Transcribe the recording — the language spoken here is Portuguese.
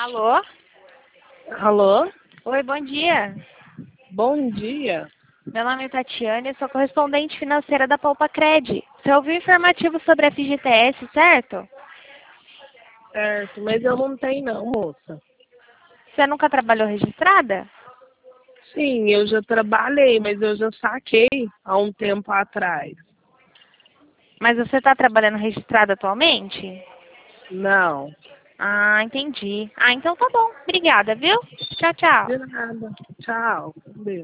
Alô? Alô? Oi, bom dia. Bom dia. Meu nome é Tatiane, eu sou correspondente financeira da Poupa-Cred. Você ouviu o informativo sobre a FGTS, certo? Certo, mas eu não tenho não, moça. Você nunca trabalhou registrada? Sim, eu já trabalhei, mas eu já saquei há um tempo atrás. Mas você está trabalhando registrada atualmente? Não, Ah, entendi. Ah, então tá bom. Obrigada, viu? Tchau, tchau. de nada. Tchau. Beijo.